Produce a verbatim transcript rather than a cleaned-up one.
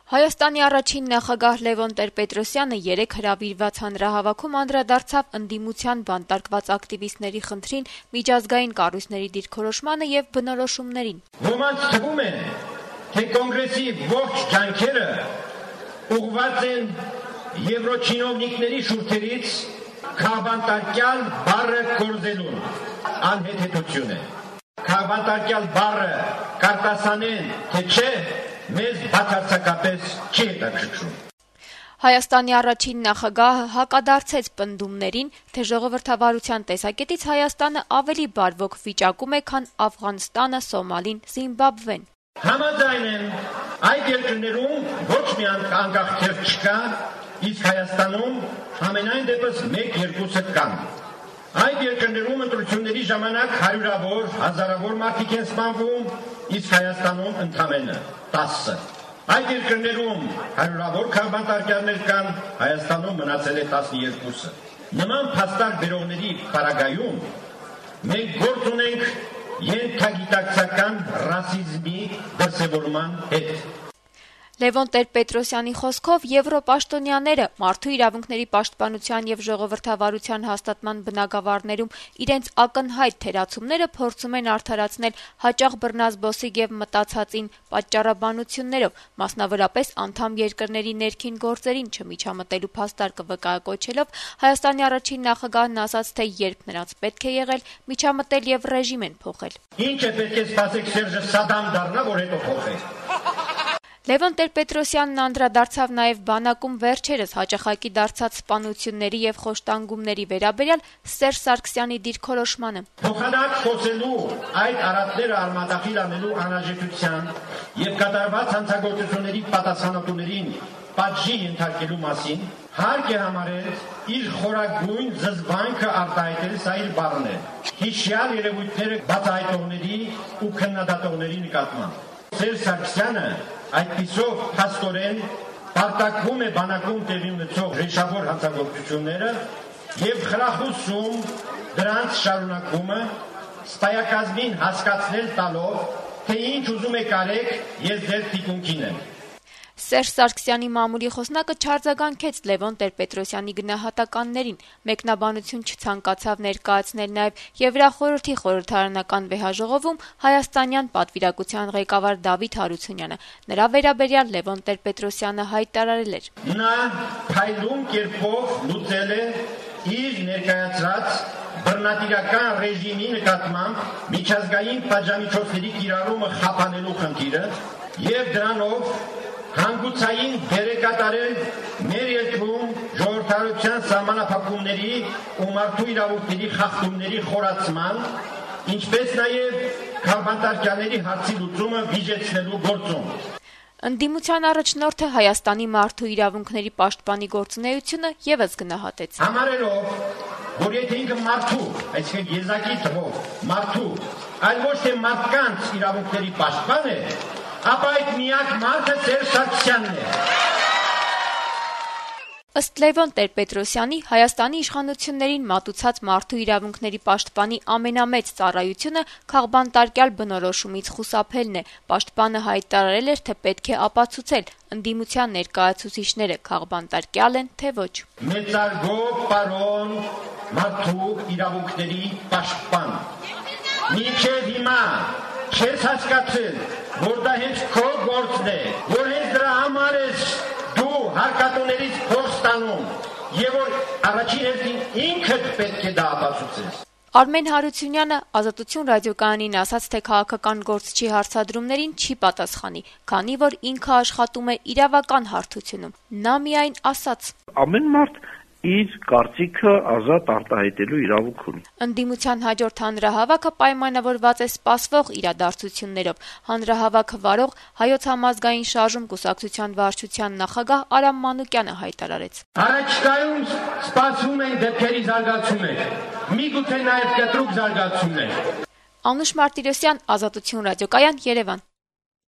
Հայաստանի առաջին նախագահ Լևոն Տեր-Պետրոսյանը երեկ հրավիրված հանրահավաքում անդրադարձավ ընդդիմության բանտարկված ակտիվիստների խնդրին, միջազգային կառույցների դիրքորոշմանը եւ բնորոշումներին։ Ոմանց թվում է, թե կոնգրեսի ողջ ջանքերը ուղղված են եվրոչինովնիկների շուրթերից քաղբանտարկյալ բառը կորզելուն, անհեթեթություն է։ Քաղբանտարկյալ բառը կարտասանեն, թե չէ, մեզ բացարձակապես չի հետաքրքրում։ Հայաստանի առաջին նախագահը հակադարձեց պնդումներին, թե ժողովրդավարության տեսակետից Հայաստանը ավելի բարվոք վիճակում է, քան Աֆղանստանը, Սոմալին, Զիմբաբվեն։ Համաձայն եմ, այդ երկրներում ոչ մի անկախ թերթ չկա, իսկ Հայաստանում ամենայն դեպս մեկ-երկուսը կան։ Այդ երկրներում ընտրությունների ժամանակ հարյուրավոր, հազարավոր մարդիկ են սպանվում, իսկ Հայաստանում ընդամենը տասը։ Այդ երկրներում հարյուրավոր քաղբանտարկյալներ կան, Հայաստանում մնացել է տասնյոթը։ Նման փաստարկ բերողների պարագայում մենք գործ ունենք ենթագիտակցական ռասիզմի դրսևորման հետ։ Լևոն Տեր-Պետրոսյանի խոսքով եվրոպաշտոնյաները մարդու իրավունքների պաշտպանության եւ ժողովրդավարության հաստատման բնագավառներում իրենց ակնհայտ թերացումները փորձում են արդարացնել հաճախ բռնազբոսիկ եւ մտածածին պատճառաբանություններով, մասնավորապես անդամ երկրների ներքին գործերին չմիջամտելու փաստարկը վկայակոչելով, Հայաստանի առաջին նախագահն ասաց, թե երբ նրանց պետք է եղել միջամտել եւ ռեժիմ են փոխել։ Ինչ է պետք է սպասեք Սերժը Սադամ դառնա, որ հետո փոխել։ Լևոն Տեր-Պետրոսյանն անդրադարձավ նաև բանակում վերջերս հաճախակի դարձած սպանությունների եւ խոշտանգումների վերաբերյալ Սերժ Սարգսյանի դիրքորոշմանը։ Փոխանակ խոսելու այդ արատները արմատախիլ անելու անհրաժեշտության եւ կատարված հանցագործությունների պատասխանատուներին պատժի ենթարկելու մասին հարկ է համարել իր խորագույն զզվանքը արտահայտել սա իր բառն է։ Հիշյալ երևույթները բացահայտողների ու քննադատողների նկատմամբ։ Սերժ Սարգսյանը այդպիսով փաստորեն պարտակվում է բանակում տեղի ունեցող ռեժիմավոր հանցագործությունները եւ խրախուսում դրանց շարունակումը, սպայակազմին հասկացնել տալով, թե ինչ ուզում եք արեք, ես ձեր թիկունքին եմ։ Սերժ Սարգսյանի մամուլի խոսնակը չարձագանքեց Լևոն Տեր-Պետրոսյանի գնահատականներին, մեկնաբանություն չցանկացավ ներկայացնել նաև Եվրախորհրդի խորհրդարանական վեհաժողովում հայաստանյան պատվիրակության ղեկավար Դավիթ Հարությունյանը։ Նրա վերաբերյալ Լևոն Տեր-Պետրոսյանը հայտարարել էր. Նա փայլուն կերպով լուծել է իր ներկայացրած բռնատիրական ռեժիմի նկատմամբ միջազգային պատժամիջոցների կիրառումը խափանելու խնդիրը եւ դրանով հանգուցային դեր է կատարել մեր երկրում ժողովրդավարության սահմանափակումների ու մարդու իրավունքների խախտումների խորացման, ինչպես նաև քաղբանտարկյալների հարցի լուծումը վիճեցնելու գործում։ Ընդդիմության առաջնորդը Հայաստանի մարդու իրավունքների պաշտպանի գործունեությունը ևս գնահատեց։ Համարելով, որ եթե ինքը մարդու, այսինքն եզակի թվով մարդու, այլ ոչ թե մարդկանց իրավունքների պաշտպան է, ապա այդ միակ մարդը Սերժ Սարգսյանն է։ Ըստ Լևոն Տեր-Պետրոսյանի, Հայաստանի իշխանություններին մատուցած մարդու իրավունքների պաշտպանի ամենամեծ ծառայությունը քաղբանտարկյալ բնորոշումից խուսափելն է։ Պաշտպանը հայտարարել էր, թե պետք է ապացուցել ընդդիմության ներկայացուցիչները քաղբանտարկյալ են, թե ոչ։ Մեծարգո պարոն մարդու իրավունքների պաշտպան։ Մինչև հիմա չես հասկացել, որ դա հենց քո գործն է, որ հենց դրա համար ես դու հարկատուներից փող ստանում, եւ որ առաջին հերթին ինքդ պետք է դա ապացուցես։ Արմեն Հարությունյանը Ազատություն ռադիոկայանին ասաց, թե քաղաքական գործչի հարցադրումներին չի պատասխանի, քանի որ ինքը աշխատում է իրավական հարթությունում։ Նա միայն ասաց. Ամեն մարդ իր կարծիքը ազատ արտահայտելու իրավունք ունի։ Ընդդիմության հաջորդ հանրահավաքը պայմանավորված է սպասվող իրադարձություններով։ Հանրահավաքը վարող Հայոց համազգային շարժում կուսակցության վարչության նախագահ Արամ Մանուկյանը հայտարարեց. Առաջիկայում սպասվում են դեպքերի զարգացումներ, միգուցե նաև կտրուկ զարգացումներ։ Անուշ Մարտիրոսյան, Ազատություն ռադիոկայան, Երևան։